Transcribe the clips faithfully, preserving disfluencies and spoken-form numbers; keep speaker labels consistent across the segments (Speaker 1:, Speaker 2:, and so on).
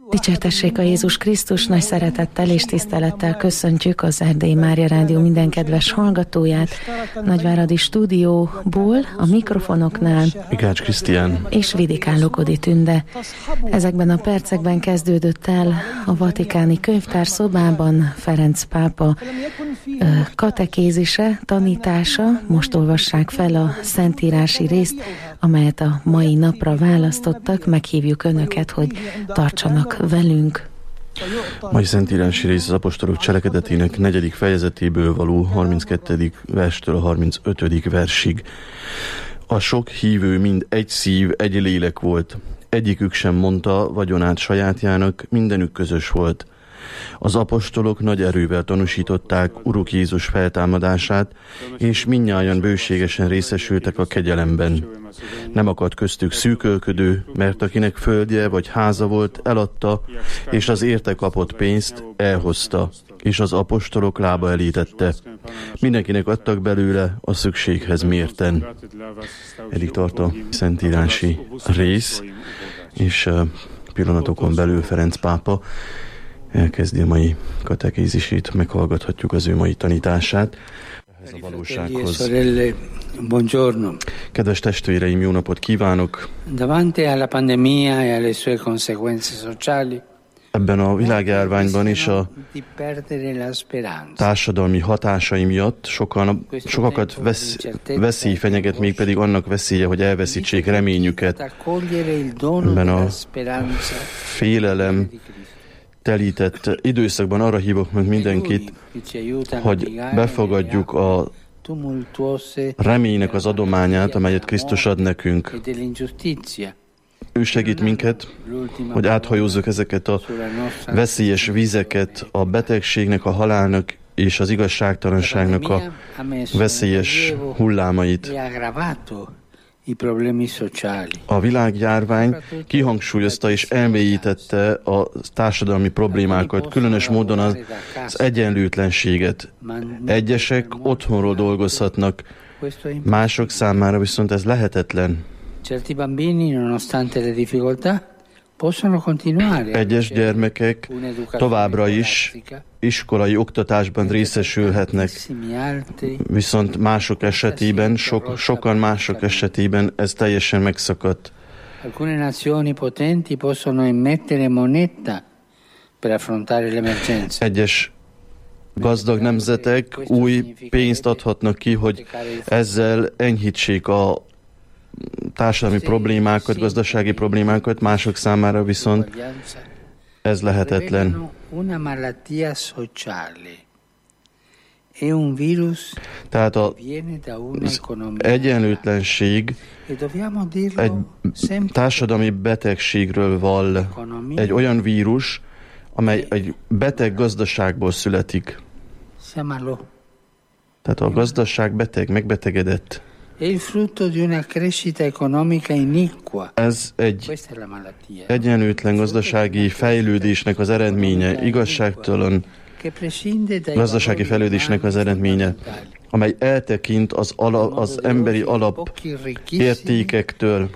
Speaker 1: Dicsértessék a Jézus Krisztus, nagy szeretettel és tisztelettel köszöntjük az Erdélyi Mária Rádió minden kedves hallgatóját. Nagyváradi stúdióból, a mikrofonoknál
Speaker 2: Mikács Krisztián
Speaker 1: és Vidikán Lukodi Tünde. Ezekben a percekben kezdődött el a Vatikáni Könyvtár szobában Ferenc pápa katekézise, tanítása. Most olvassák fel a szentírási részt, amelyet a mai napra választottak. Meghívjuk Önöket, hogy tartsanak velünk.
Speaker 2: Mai szentírási rész az apostolok cselekedetének negyedik fejezetéből való harminckettedik verstől a harmincötödik versig. A sok hívő mind egy szív, egy lélek volt. Egyikük sem mondta vagyonát sajátjának, mindenük közös volt. Az apostolok nagy erővel tanúsították Uruk Jézus feltámadását, és mindnyájan bőségesen részesültek a kegyelemben. Nem akadt köztük szűkölködő, mert akinek földje vagy háza volt, eladta, és az érte kapott pénzt elhozta, és az apostolok lába elé tette. Mindenkinek adtak belőle a szükséghez mérten. Eddig tart a szentírási rész, és pillanatokon belül Ferenc pápa elkezdi a mai katekézisét, meghallgathatjuk az ő mai tanítását. Ez a valósághoz. Kedves testvéreim, jó napot kívánok! Ebben a világjárványban is a társadalmi hatásai miatt sokan, sokakat vesz, veszély fenyeget, mégpedig annak veszélye, hogy elveszítsék reményüket. Ebben a félelem telített időszakban arra hívok meg mindenkit, hogy befogadjuk a reménynek az adományát, amelyet Krisztus ad nekünk. Ő segít minket, hogy áthajózzuk ezeket a veszélyes vizeket, a betegségnek, a halálnak és az igazságtalanságnak a veszélyes hullámait. A világjárvány kihangsúlyozta és elmélyítette a társadalmi problémákat, különös módon az, az egyenlőtlenséget. Egyesek otthonról dolgozhatnak, mások számára viszont ez lehetetlen. Egyes gyermekek továbbra is iskolai oktatásban részesülhetnek, viszont mások esetében, sok, sokan mások esetében ez teljesen megszakadt. Egyes gazdag nemzetek új pénzt adhatnak ki, hogy ezzel enyhítsék a társadalmi problémákat, gazdasági problémákat, mások számára viszont ez lehetetlen. Tehát az egyenlőtlenség egy társadalmi betegségről vall, egy olyan vírus, amely egy beteg gazdaságból születik. Tehát a gazdaság beteg, megbetegedett. Ez egy egyenlőtlen gazdasági fejlődésnek az eredménye, igazságtalan gazdasági fejlődésnek az eredménye, amely eltekint az, ala, az emberi alap értékektől.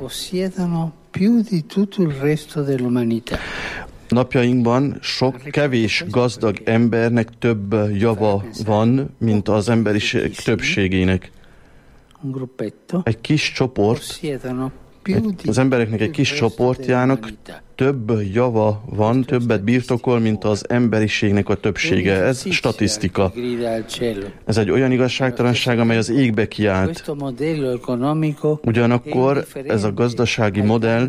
Speaker 2: Napjainkban sok kevés gazdag embernek több java van, mint az emberiség többségének. Egy kis csoport, egy, az embereknek egy kis csoportjának több java van, többet birtokol, mint az emberiségnek a többsége. Ez statisztika. Ez egy olyan igazságtalanság, amely az égbe kiált. Ugyanakkor ez a gazdasági modell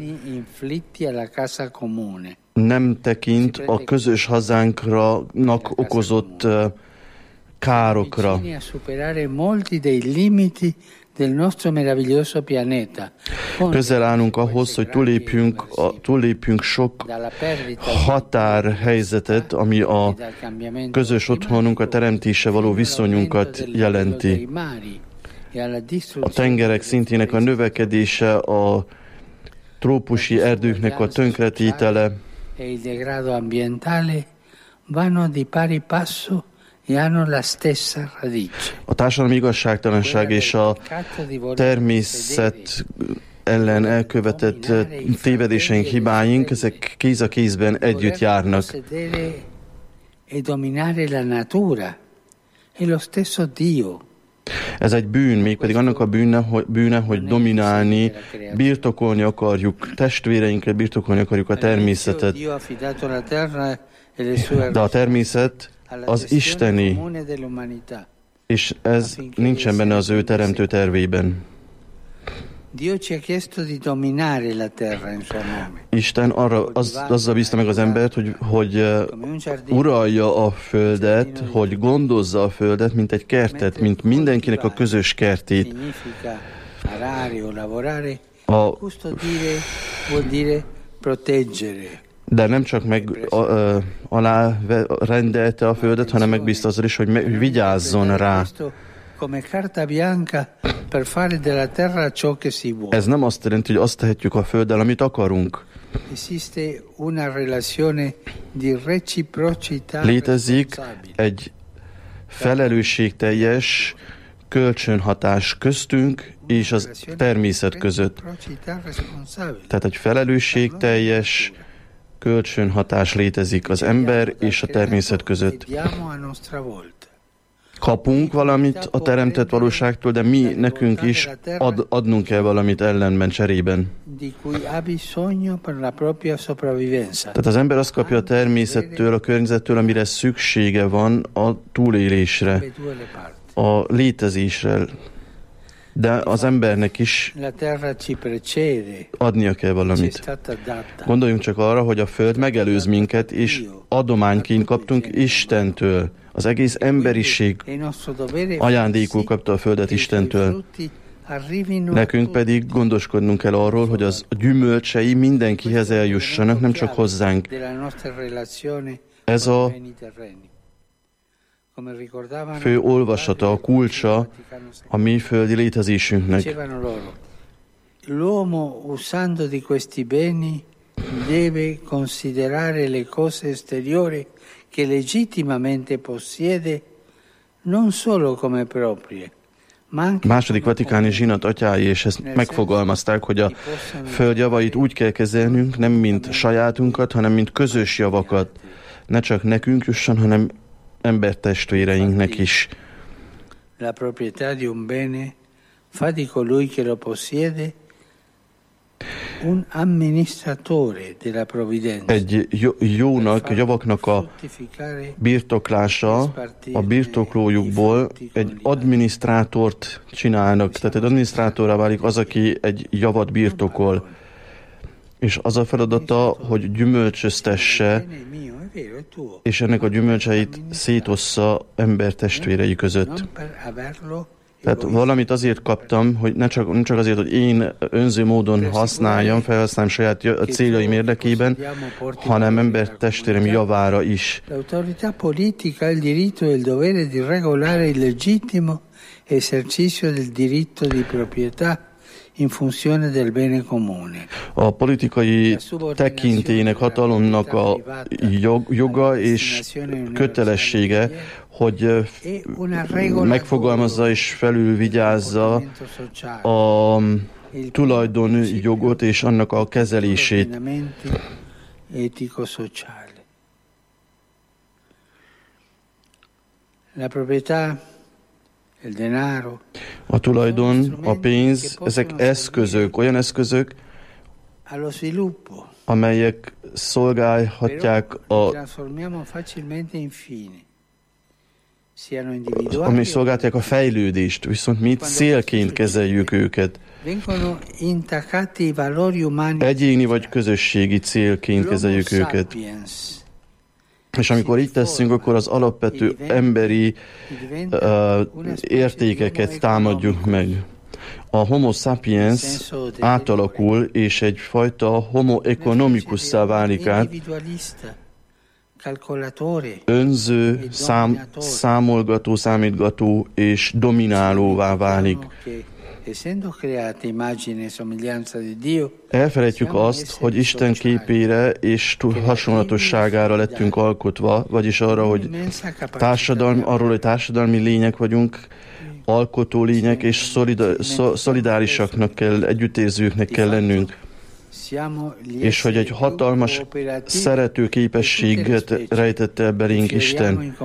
Speaker 2: nem tekint a közös hazánknak okozott károkra. Közel állunk ahhoz, hogy túllépjünk, a, túllépjünk sok határhelyzetet, ami a közös otthonunk, a teremtése való viszonyunkat jelenti. A tengerek szintének a növekedése, a trópusi erdőknek a tönkretétele, a társadalmi igazságtalanság és a természet ellen elkövetett tévedéseink, hibáink, ezek kéz a kézben együtt járnak. Ez egy bűn, mégpedig annak a bűne, hogy, bűne, hogy dominálni, birtokolni akarjuk testvéreinkre, birtokolni akarjuk a természetet. De a természet az isteni, és ez nincsen benne az ő teremtő tervében. Isten arra az, azzal bízta meg az embert, hogy, hogy uralja a földet, hogy gondozza a földet, mint egy kertet, mint mindenkinek a közös kertét. A, de nem csak meg a, a, alá rendelte a földet, hanem megbízta azzal is, hogy, me, hogy vigyázzon rá. Ez nem azt jelenti, hogy azt tehetjük a földdel, amit akarunk. Létezik egy felelősségteljes kölcsönhatás köztünk és az természet között. Tehát egy felelősségteljes kölcsönhatás létezik az ember és a természet között. Kapunk valamit a teremtett valóságtól, de mi nekünk is ad, adnunk kell valamit ellenben, cserében. Tehát az ember azt kapja a természettől, a környezettől, amire szüksége van a túlélésre, a létezésre. De az embernek is adnia kell valamit. Gondoljunk csak arra, hogy a Föld megelőz minket, és adományként kaptunk Istentől. Az egész emberiség ajándékul kapta a Földet Istentől. Nekünk pedig gondoskodnunk kell arról, hogy az gyümölcsei mindenkihez eljussanak, nem csak hozzánk. Ez a fő olvasata, a kulcsa a mi földi létezésünknek.
Speaker 3: L'uomo, usando di questi beni, deve considerare le cose esteriori che legittimamente possiede non solo come proprie.
Speaker 2: Második vatikáni zsinat atyái, és ezt megfogalmazták, hogy a föld javait úgy kell kezelnünk, nem mint sajátunkat, hanem mint közös javakat. Ne csak nekünk jusson, hanem embertestvéreinknek is.
Speaker 3: La proprietà di un bene fa di colui che lo possiede un amministratore della provvidenza.
Speaker 2: Egy jónak, javaknak a birtoklása, a birtoklójukból egy adminisztrátort csinálnak. Tehát egy adminisztrátorrá válik az, aki egy javat birtokol. És az a feladata, hogy gyümölcsöztesse, és ennek a gyümölcseit szétossza embertestvérei között. Tehát valamit azért kaptam, hogy ne csak, ne csak azért, hogy én önző módon használjam, felhasználjam saját céljaim érdekében, hanem embertestvérem javára is.
Speaker 3: L'autorità politica ha il diritto e il dovere di regolare il legittimo esercizio del diritto di proprietà in funzione del bene comune.
Speaker 2: A politikai tekintélynek, hatalomnak a jog, joga és kötelessége, hogy megfogalmazza és felülvigyázza a tulajdonjogot és annak a kezelését.
Speaker 3: La proprietà,
Speaker 2: a tulajdon, a pénz, ezek eszközök, olyan eszközök, amelyek szolgálhatják a ami szolgálják a fejlődést, viszont mi célként kezeljük őket. Egyéni vagy közösségi célként kezeljük őket. És amikor így teszünk, akkor az alapvető emberi uh, értékeket támadjuk meg. A homo sapiens átalakul, és egyfajta homo economicusszá válik át, önző, szám, számolgató, számítgató és dominálóvá válik. Elfelejtjük azt, hogy Isten képére és hasonlatosságára lettünk alkotva, vagyis arra, hogy társadalmi, arról, hogy társadalmi lények vagyunk, alkotó lények, és szolida, szolidárisaknak kell, együttérzőknek kell lennünk, és hogy egy hatalmas szerető képességet rejtette belénk Isten.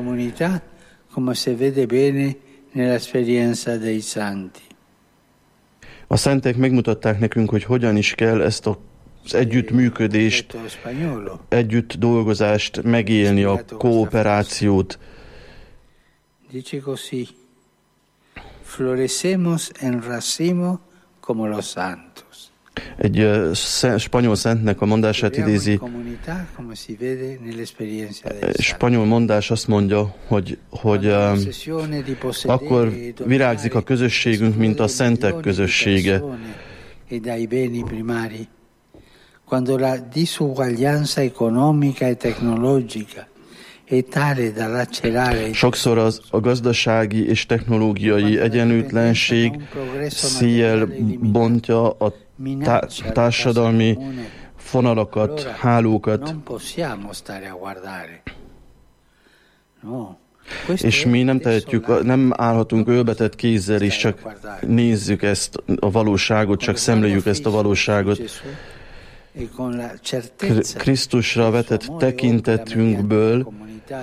Speaker 2: A szentek megmutatták nekünk, hogy hogyan is kell ezt az együttműködést, együtt dolgozást megélni, a kooperációt.
Speaker 3: Dice così: florecemos en racimo como los santos.
Speaker 2: Egy uh, szent, spanyol szentnek a mondását idézi. Spanyol mondás azt mondja, hogy, hogy uh, akkor virágzik a közösségünk, mint a szentek közössége.
Speaker 3: Quando la disuguaglianza economica e tecnologica è tale da lacerare.
Speaker 2: Sokszor az a gazdasági és technológiai egyenlőtlenség széjjel bontja a tá- társadalmi fonalakat, hálókat, és mi nem tehetjük, nem állhatunk ölbetett kézzel, és csak nézzük ezt a valóságot, csak szemléljük ezt a valóságot. Krisztusra vetett tekintetünkből,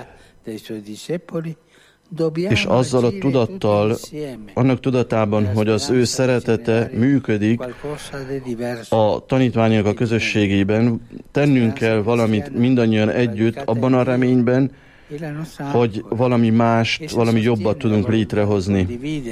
Speaker 2: és azzal a tudattal, annak tudatában, hogy az ő szeretete működik a tanítványok a közösségében, tennünk kell valamit mindannyian együtt, abban a reményben, hogy valami mást, valami jobbat tudunk létrehozni.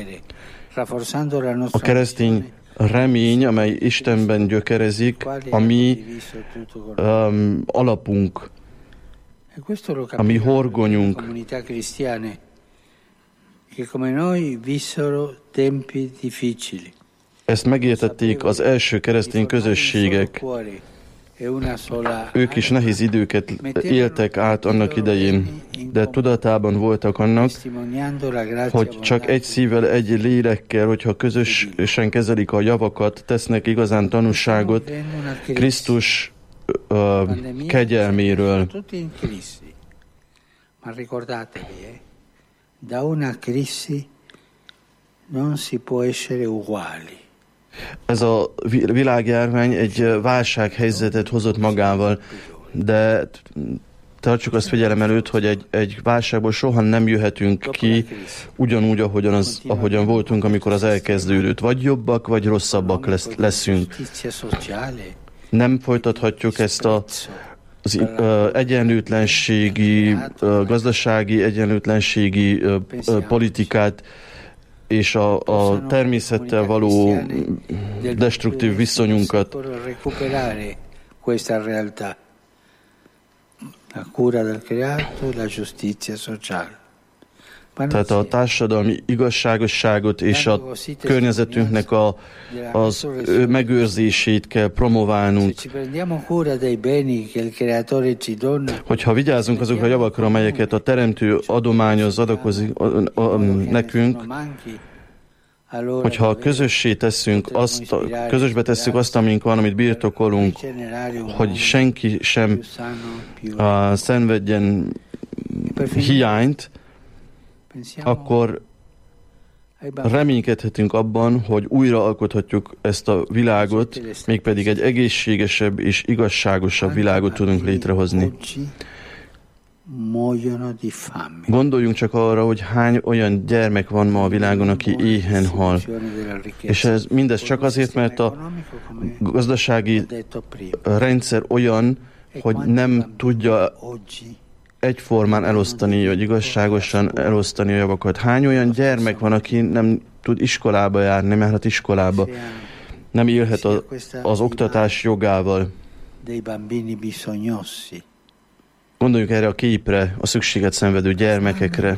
Speaker 2: A keresztény remény, amely Istenben gyökerezik, a mi um, alapunk, a mi horgonyunk. Ezt megértették az első keresztény közösségek. Ők is nehéz időket éltek át annak idején, de tudatában voltak annak, hogy csak egy szívvel, egy lélekkel, hogyha közösen kezelik a javakat, tesznek igazán tanúságot Krisztus uh, kegyelméről.
Speaker 3: Da una crisi non si può essere uguali.
Speaker 2: Ez a világjárvány egy válsághelyzetet hozott magával, de tartsuk azt figyelem előtt, hogy egy, egy válságból soha nem jöhetünk ki ugyanúgy, ahogyan, az, ahogyan voltunk, amikor az elkezdődött. Vagy jobbak, vagy rosszabbak lesz, leszünk. Nem folytathatjuk ezt a az uh, egyenlőtlenségi, uh, gazdasági egyenlőtlenségi uh, uh, politikát és a, a természettel való destruktív viszonyunkat. Tehát a társadalmi igazságosságot és a környezetünknek a, az megőrzését kell promoválnunk. Hogyha vigyázunk azokra a javakra, amelyeket a Teremtő adományoz, adakozik nekünk, hogyha közössé tesszünk azt, közösbe tesszük azt, amink van, amit birtokolunk, hogy senki sem uh, szenvedjen hiányt, akkor reménykedhetünk abban, hogy újraalkothatjuk ezt a világot, mégpedig egy egészségesebb és igazságosabb világot tudunk létrehozni. Gondoljunk csak arra, hogy hány olyan gyermek van ma a világon, aki éhen hal. És ez mindez csak azért, mert a gazdasági rendszer olyan, hogy nem tudja egyformán elosztani, vagy igazságosan elosztani a javakat. Hány olyan gyermek van, aki nem tud iskolába járni, nem járhat iskolába, nem élhet a, az oktatás jogával. Gondoljuk erre a képre, a szükséget szenvedő gyermekekre,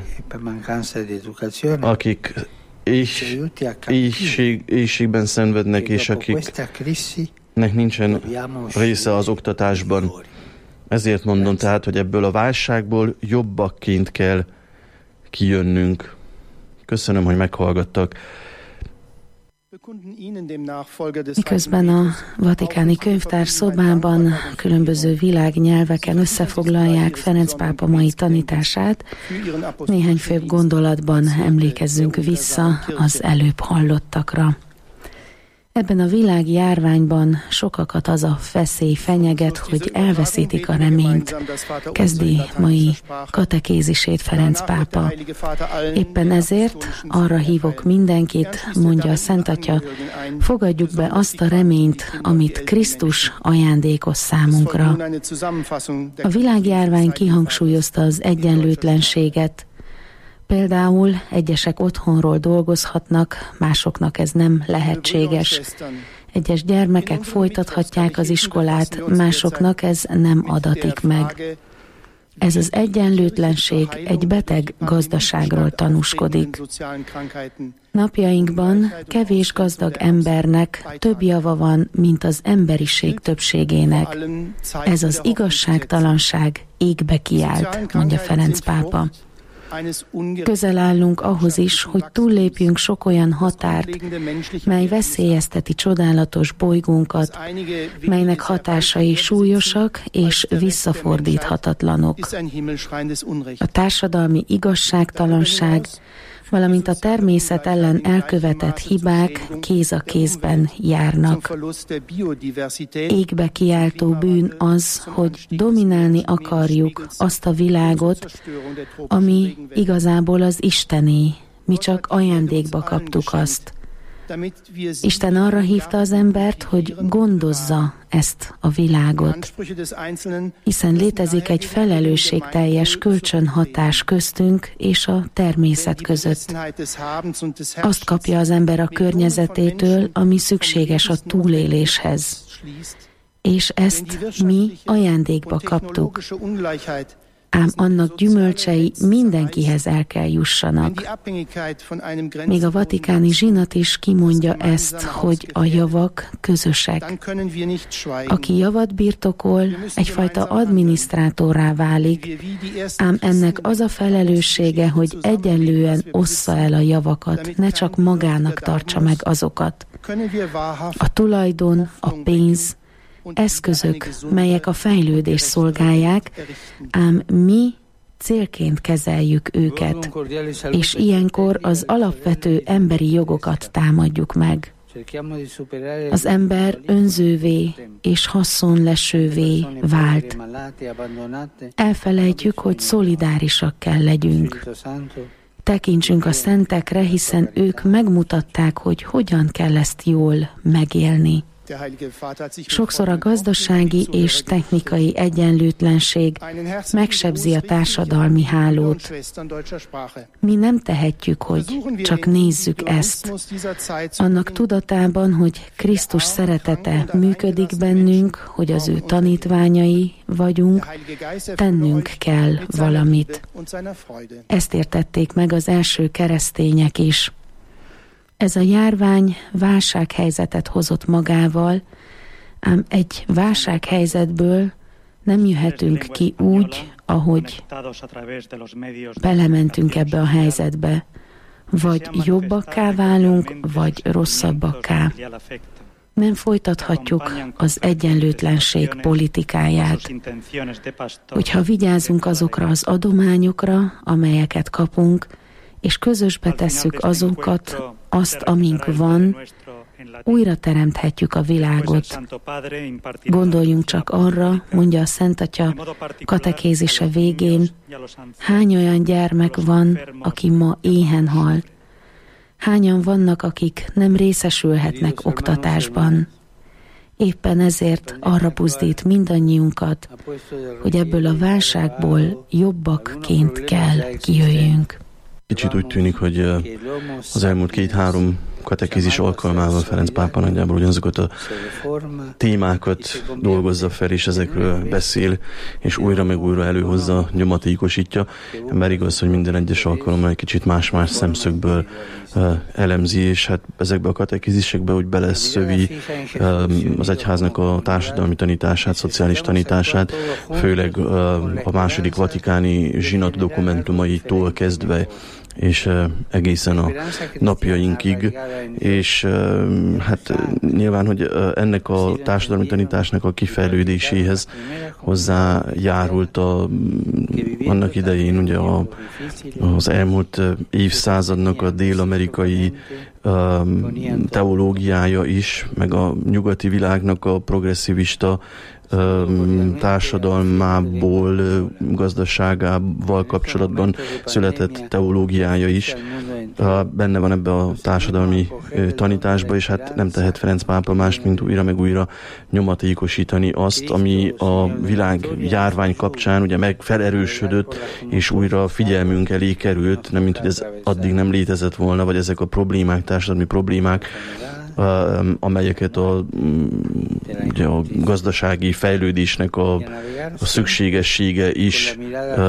Speaker 2: akik éjs, éjség, éjségben szenvednek, és akiknek nincsen része az oktatásban. Ezért mondom tehát, hogy ebből a válságból jobbakként kell kijönnünk. Köszönöm, hogy meghallgattak.
Speaker 1: Miközben a vatikáni könyvtár szobában különböző világnyelveken összefoglalják Ferenc pápa mai tanítását, néhány főbb gondolatban emlékezzünk vissza az előbb hallottakra. Ebben a világjárványban sokakat az a veszély fenyeget, hogy elveszítik a reményt, kezdi mai katekézisét Ferenc pápa. Éppen ezért arra hívok mindenkit, mondja a Szent Atya, fogadjuk be azt a reményt, amit Krisztus ajándékoz számunkra. A világjárvány kihangsúlyozta az egyenlőtlenséget. Például egyesek otthonról dolgozhatnak, másoknak ez nem lehetséges. Egyes gyermekek folytathatják az iskolát, másoknak ez nem adatik meg. Ez az egyenlőtlenség egy beteg gazdaságról tanúskodik. Napjainkban kevés gazdag embernek több java van, mint az emberiség többségének. Ez az igazságtalanság égbe kiált, mondja Ferenc pápa. Közel állunk ahhoz is, hogy túllépjünk sok olyan határt, mely veszélyezteti csodálatos bolygónkat, melynek hatásai súlyosak és visszafordíthatatlanok. A társadalmi igazságtalanság, valamint a természet ellen elkövetett hibák kéz a kézben járnak. Égbe kiáltó bűn az, hogy dominálni akarjuk azt a világot, ami igazából az Istené, mi csak ajándékba kaptuk azt. Isten arra hívta az embert, hogy gondozza ezt a világot, hiszen létezik egy felelősségteljes kölcsönhatás köztünk és a természet között. Azt kapja az ember a környezetétől, ami szükséges a túléléshez. És ezt mi ajándékba kaptuk. Ám annak gyümölcsei mindenkihez el kell jussanak. Még a vatikáni zsinat is kimondja ezt, hogy a javak közösek. Aki javat birtokol, egyfajta adminisztrátorrá válik, ám ennek az a felelőssége, hogy egyenlően ossza el a javakat, ne csak magának tartsa meg azokat. A tulajdon, a pénz, eszközök, melyek a fejlődést szolgálják, ám mi célként kezeljük őket, és ilyenkor az alapvető emberi jogokat támadjuk meg. Az ember önzővé és haszonlesővé vált. Elfelejtjük, hogy szolidárisak kell legyünk. Tekintsünk a szentekre, hiszen ők megmutatták, hogy hogyan kell ezt jól megélni. Sokszor a gazdasági és technikai egyenlőtlenség megsebzi a társadalmi hálót. Mi nem tehetjük, hogy csak nézzük ezt. Annak tudatában, hogy Krisztus szeretete működik bennünk, hogy az ő tanítványai vagyunk, tennünk kell valamit. Ezt értették meg az első keresztények is. Ez a járvány válsághelyzetet hozott magával, ám egy válsághelyzetből nem jöhetünk ki úgy, ahogy belementünk ebbe a helyzetbe. Vagy jobbakká válunk, vagy rosszabbakká. Nem folytathatjuk az egyenlőtlenség politikáját. Hogyha vigyázunk azokra az adományokra, amelyeket kapunk, és közösbe tesszük azokat, azt, amink van, újra teremthetjük a világot. Gondoljunk csak arra, mondja a Szent Atya katekézise végén, hány olyan gyermek van, aki ma éhen hal. Hányan vannak, akik nem részesülhetnek oktatásban. Éppen ezért arra buzdít mindannyiunkat, hogy ebből a válságból jobbakként kell kijöjjünk.
Speaker 2: Kicsit úgy tűnik, hogy az elmúlt két-három katekézis alkalmával Ferenc pápa nagyjából ugyanazokat a témákat dolgozza fel, és ezekről beszél, és újra meg újra előhozza, nyomatékosítja. Bár igaz, hogy minden egyes alkalommal egy kicsit más-más szemszögből elemzi, és hát ezekbe a katekézisekbe úgy beleszövi az egyháznak a társadalmi tanítását, szociális tanítását, főleg a második vatikáni zsinat dokumentumaitól kezdve és egészen a napjainkig, és hát nyilván, hogy ennek a társadalmi tanításnak a kifejlődéséhez hozzájárult a, annak idején ugye a, az elmúlt évszázadnak a dél-amerikai teológiája is, meg a nyugati világnak a progresszivista társadalmából, gazdaságával kapcsolatban született teológiája is. Benne van ebbe a társadalmi tanításba, és hát nem tehet Ferenc pápa mást, mint újra meg újra nyomatékosítani azt, ami a világ járvány kapcsán ugye meg felerősödött, és újra figyelmünk elé került, nem mint hogy ez addig nem létezett volna, vagy ezek a problémák, társadalmi problémák, amelyeket a, ugye a gazdasági fejlődésnek a, a szükségessége is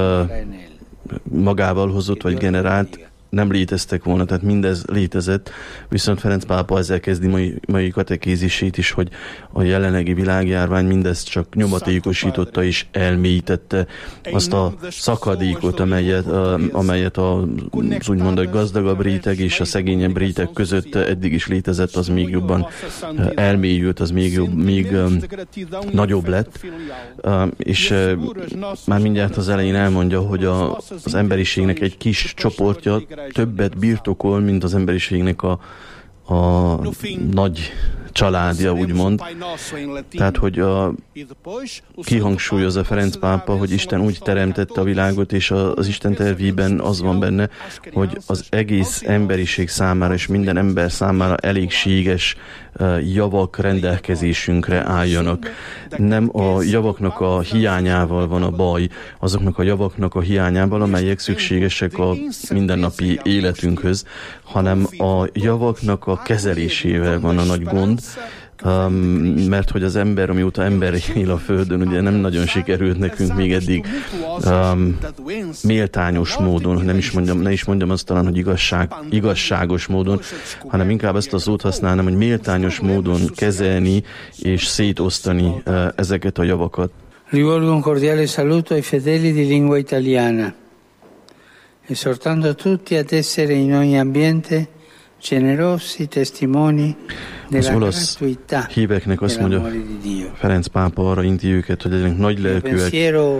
Speaker 2: magával hozott, vagy generált, nem léteztek volna, tehát mindez létezett, viszont Ferenc pápa ezzel kezdi mai, mai katekézisét is, hogy a jelenlegi világjárvány mindezt csak nyomatékosította és elmélyítette azt a szakadékot, amelyet, a, amelyet a, az úgymond a gazdagabb réteg és a szegényebb réteg között eddig is létezett, az még jobban elmélyült, az még, jobb, még um, nagyobb lett, um, és uh, már mindjárt az elején elmondja, hogy a, az emberiségnek egy kis csoportja többet birtokol, mint az emberiségnek a, a nagy családja, úgymond. Tehát, hogy a, kihangsúlyozza Ferenc pápa, hogy Isten úgy teremtette a világot, és az Isten tervében az van benne, hogy az egész emberiség számára és minden ember számára elégséges javak rendelkezésünkre álljanak. Nem a javaknak a hiányával van a baj, azoknak a javaknak a hiányával, amelyek szükségesek a mindennapi életünkhöz, hanem a javaknak a kezelésével van a nagy gond, Um, mert hogy az ember, amióta ember él a Földön, ugye nem nagyon sikerült nekünk még eddig um, méltányos módon, nem is mondjam, ne is mondjam azt talán, hogy igazság, igazságos módon, hanem inkább ezt a szót használnám, hogy méltányos módon kezelni és szétosztani uh, ezeket a javakat.
Speaker 3: Rivolgo un cordiale saluto ai fedeli di lingua italiana, esortando tutti ad essere in ogni ambiente generosi testimoni.
Speaker 2: Az olasz híveknek azt mondja Ferenc pápa, arra inti őket, hogy legyenek nagy lelkűek,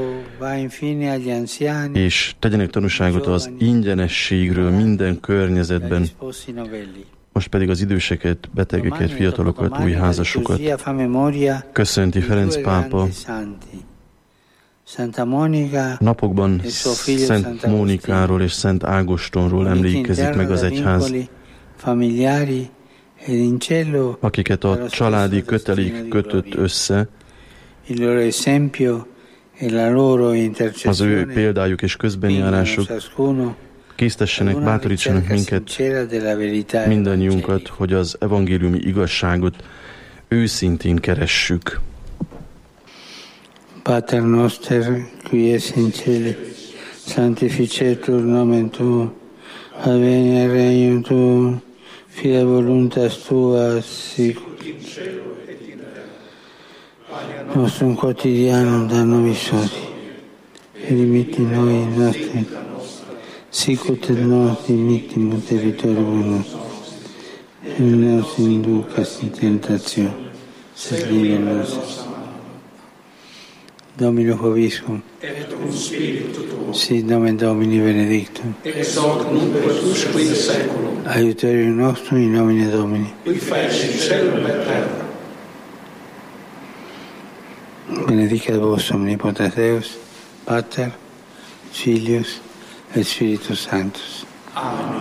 Speaker 2: és tegyenek tanúságot az ingyenességről minden környezetben. Most pedig az időseket, betegeket, fiatalokat, új házasokat köszönti Ferenc pápa. Napokban Szent Mónikáról és Szent Ágostonról emlékezik meg az egyház, akiket a családi kötelék kötött össze, az ő példájuk és közbenjárásuk késztessenek, bátorítsanak minket, mindannyiunkat, hogy az evangéliumi igazságot őszintén keressük.
Speaker 3: Pater noster, qui es in cieli, sanctificetur nomen tuum, adveniat regnum tuum, fiat voluntas tua, sicut in cielo et in terra. Nostrum quotidianum da nobis hodie, et dimitti noi nostri, sicut et nos dimittimus debitoribus nostri, et ne nos inducas in tentationem, sed libera nos. Domino Vobiscum, et cum spiritu tuo, sit nomen Domini benedictum, ex hoc nunc et usque in saeculum, aiuterium nostrum in nomine Domini, qui feci caelum et terra. Benedicat vos omnipotens Deus, Pater, Filius et Spiritus Sanctus. Amen.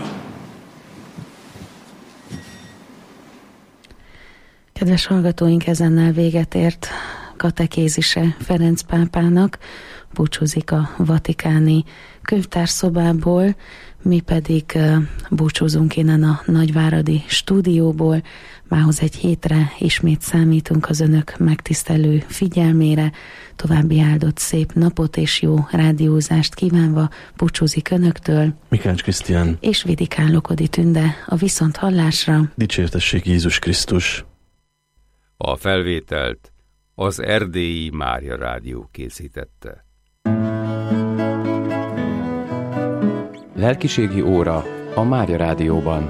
Speaker 1: Kedves hallgatóink, ezennel véget ért katekézise Ferenc pápának, búcsúzik a vatikáni könyvtárszobából, mi pedig búcsúzunk innen a nagyváradi stúdióból. Mához egy hétre ismét számítunk az önök megtisztelő figyelmére. További áldott szép napot és jó rádiózást kívánva búcsúzik önöktől
Speaker 2: Mikács Krisztián
Speaker 1: és Vidikán Lokodi Tünde. A viszont hallásra.
Speaker 2: Dicsértessék Jézus Krisztus!
Speaker 4: A felvételt az Erdélyi Mária Rádió készítette.
Speaker 5: Lelkiségi óra a Mária Rádióban.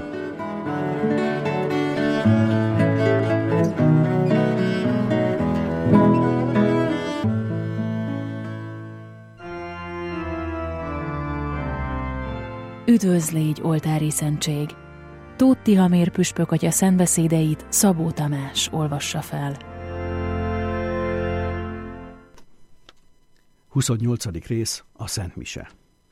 Speaker 6: Üdvözl légy, oltári szentség! Tóth Tihamér püspök atya szentbeszédeit Szabó Tamás olvassa fel.
Speaker 7: huszonnyolcadik rész, a Szent Mise.